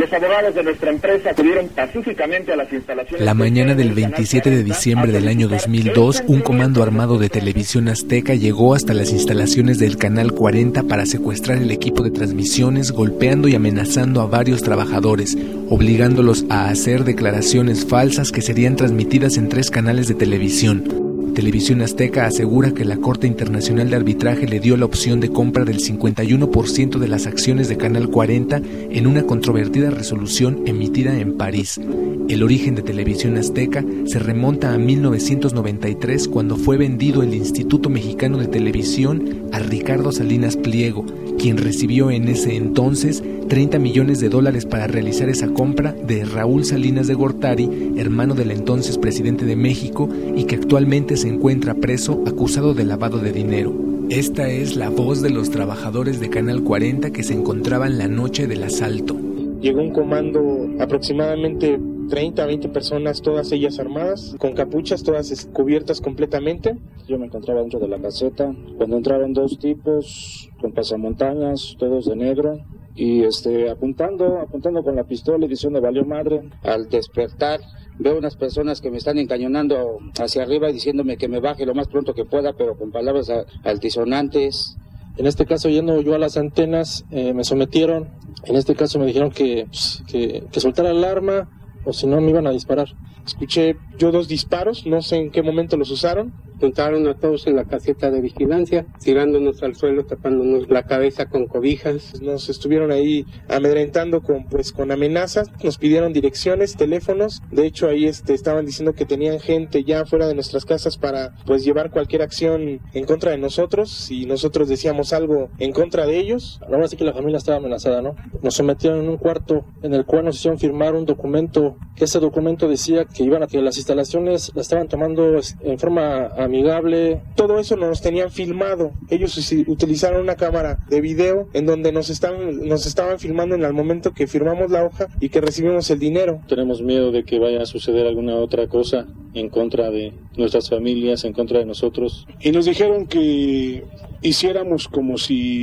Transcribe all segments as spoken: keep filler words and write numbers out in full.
Los abogados de nuestra empresa acudieron pacíficamente a las instalaciones... La mañana del veintisiete de diciembre del año dos mil dos, un comando armado de Televisión Azteca llegó hasta las instalaciones del Canal cuarenta para secuestrar el equipo de transmisiones, golpeando y amenazando a varios trabajadores, obligándolos a hacer declaraciones falsas que serían transmitidas en tres canales de televisión. Televisión Azteca asegura que la Corte Internacional de Arbitraje le dio la opción de compra del cincuenta y uno por ciento de las acciones de Canal cuarenta en una controvertida resolución emitida en París. El origen de Televisión Azteca se remonta a mil novecientos noventa y tres, cuando fue vendido el Instituto Mexicano de Televisión a Ricardo Salinas Pliego, quien recibió en ese entonces treinta millones de dólares para realizar esa compra de Raúl Salinas de Gortari, hermano del entonces presidente de México, y que actualmente se encuentra preso acusado de lavado de dinero. Esta es la voz de los trabajadores de Canal cuarenta que se encontraban la noche del asalto. Llegó un comando, aproximadamente treinta a veinte personas, todas ellas armadas, con capuchas, todas cubiertas completamente. Yo me encontraba dentro de la caseta cuando entraron dos tipos con pasamontañas, todos de negro, y este apuntando, apuntando con la pistola y diciendo valió madre. Al despertar veo unas personas que me están encañonando hacia arriba y diciéndome que me baje lo más pronto que pueda, pero con palabras altisonantes. En este caso, yendo yo a las antenas, eh, me sometieron. En este caso me dijeron que, pues, que, que soltara el arma o si no me iban a disparar. Escuché yo dos disparos, no sé en qué momento los usaron. Juntaron a todos en la caseta de vigilancia, tirándonos al suelo, tapándonos la cabeza con cobijas. Nos estuvieron ahí amedrentando con pues con amenazas, nos pidieron direcciones, teléfonos. De hecho ahí este estaban diciendo que tenían gente ya fuera de nuestras casas para pues llevar cualquier acción en contra de nosotros si nosotros decíamos algo en contra de ellos. Ahora sí que la familia estaba amenazada, ¿no? Nos sometieron en un cuarto en el cual nos hicieron firmar un documento, que ese documento decía que iban a que las instalaciones las estaban tomando en forma amigable. Todo eso nos tenían filmado. Ellos utilizaron una cámara de video en donde nos estaban, nos estaban filmando en el momento que firmamos la hoja y que recibimos el dinero. Tenemos miedo de que vaya a suceder alguna otra cosa en contra de nuestras familias, en contra de nosotros. Y nos dijeron que hiciéramos como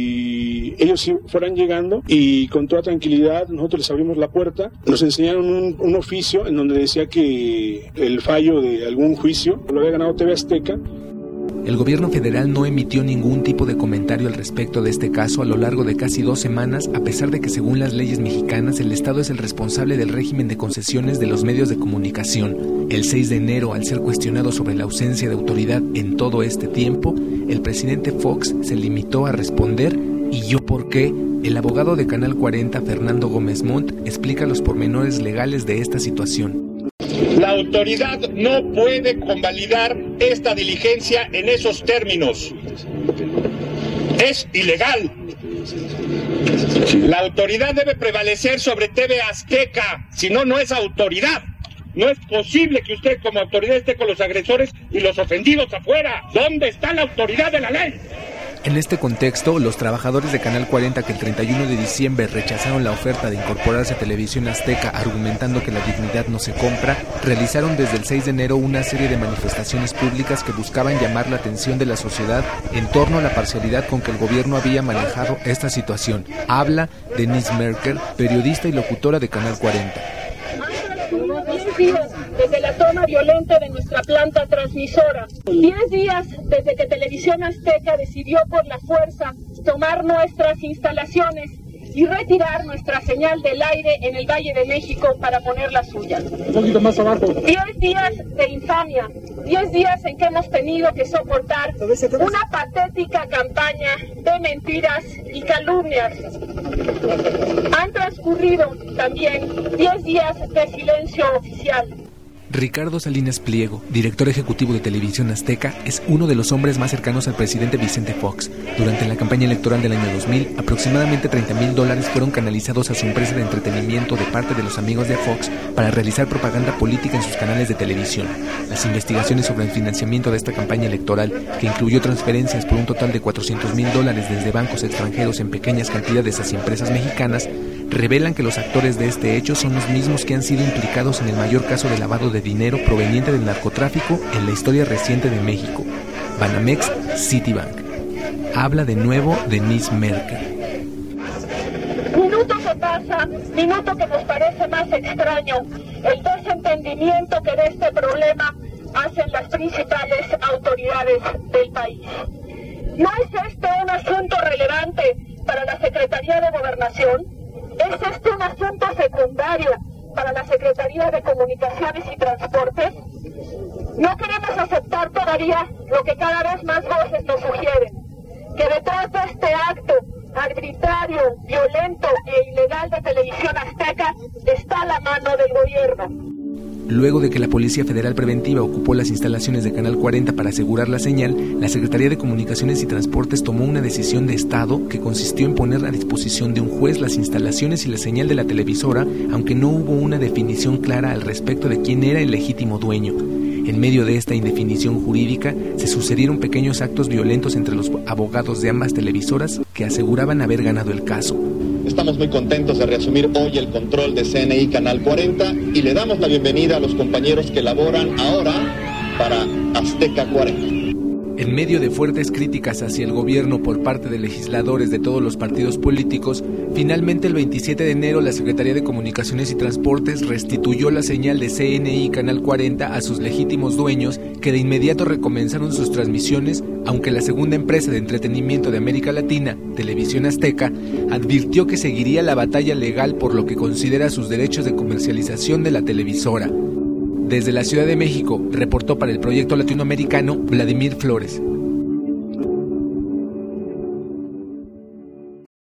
si ellos fueran llegando y con toda tranquilidad nosotros les abrimos la puerta. Nos enseñaron un, un oficio en donde decía que el fallo de algún juicio lo había ganado T V Azteca. El gobierno federal no emitió ningún tipo de comentario al respecto de este caso a lo largo de casi dos semanas, a pesar de que según las leyes mexicanas el Estado es el responsable del régimen de concesiones de los medios de comunicación. El seis de enero, al ser cuestionado sobre la ausencia de autoridad en todo este tiempo, el presidente Fox se limitó a responder ¿y yo por qué? El abogado de Canal cuarenta, Fernando Gómez Montt, explica los pormenores legales de esta situación. La autoridad no puede convalidar esta diligencia en esos términos. Es ilegal. La autoridad debe prevalecer sobre T V Azteca, si no, no es autoridad. No es posible que usted como autoridad esté con los agresores y los ofendidos afuera. ¿Dónde está la autoridad de la ley? En este contexto, los trabajadores de Canal cuarenta que el treinta y uno de diciembre rechazaron la oferta de incorporarse a Televisión Azteca argumentando que la dignidad no se compra, realizaron desde el seis de enero una serie de manifestaciones públicas que buscaban llamar la atención de la sociedad en torno a la parcialidad con que el gobierno había manejado esta situación. Habla Denise Merker, periodista y locutora de Canal cuarenta. Días desde la toma violenta de nuestra planta transmisora. Diez días desde que Televisión Azteca decidió por la fuerza tomar nuestras instalaciones y retirar nuestra señal del aire en el Valle de México para poner la suya. Un poquito más abajo. Diez días de infamia. Diez días en que hemos tenido que soportar una patética campaña de mentiras y calumnias. Han transcurrido también diez días de silencio oficial. Ricardo Salinas Pliego, director ejecutivo de Televisión Azteca, es uno de los hombres más cercanos al presidente Vicente Fox. Durante la campaña electoral del año dos mil, aproximadamente treinta mil dólares fueron canalizados a su empresa de entretenimiento de parte de los amigos de Fox para realizar propaganda política en sus canales de televisión. Las investigaciones sobre el financiamiento de esta campaña electoral, que incluyó transferencias por un total de cuatrocientos mil dólares desde bancos extranjeros en pequeñas cantidades hacia empresas mexicanas, revelan que los actores de este hecho son los mismos que han sido implicados en el mayor caso de lavado de dinero proveniente del narcotráfico en la historia reciente de México, Banamex Citibank. Habla de nuevo Denise Merker. Minutos de paz pasa minuto que nos parece más extraño el desentendimiento que de este problema hacen las principales autoridades del país. ¿No es este un asunto relevante para la Secretaría de Gobernación? ¿Es este un asunto secundario para la Secretaría de Comunicaciones y Transportes? No queremos aceptar todavía lo que cada vez más voces nos sugieren, que detrás de este acto arbitrario, violento e ilegal de Televisión Azteca está la mano del gobierno. Luego de que la Policía Federal Preventiva ocupó las instalaciones de Canal cuarenta para asegurar la señal, la Secretaría de Comunicaciones y Transportes tomó una decisión de Estado que consistió en poner a disposición de un juez las instalaciones y la señal de la televisora, aunque no hubo una definición clara al respecto de quién era el legítimo dueño. En medio de esta indefinición jurídica, se sucedieron pequeños actos violentos entre los abogados de ambas televisoras que aseguraban haber ganado el caso. Estamos muy contentos de reasumir hoy el control de C N I Canal cuarenta y le damos la bienvenida a los compañeros que laboran ahora para Azteca cuarenta. En medio de fuertes críticas hacia el gobierno por parte de legisladores de todos los partidos políticos, finalmente el veintisiete de enero la Secretaría de Comunicaciones y Transportes restituyó la señal de C N I Canal cuarenta a sus legítimos dueños, que de inmediato recomenzaron sus transmisiones, aunque la segunda empresa de entretenimiento de América Latina, Televisión Azteca, advirtió que seguiría la batalla legal por lo que considera sus derechos de comercialización de la televisora. Desde la Ciudad de México, reportó para el Proyecto Latinoamericano Vladimir Flores.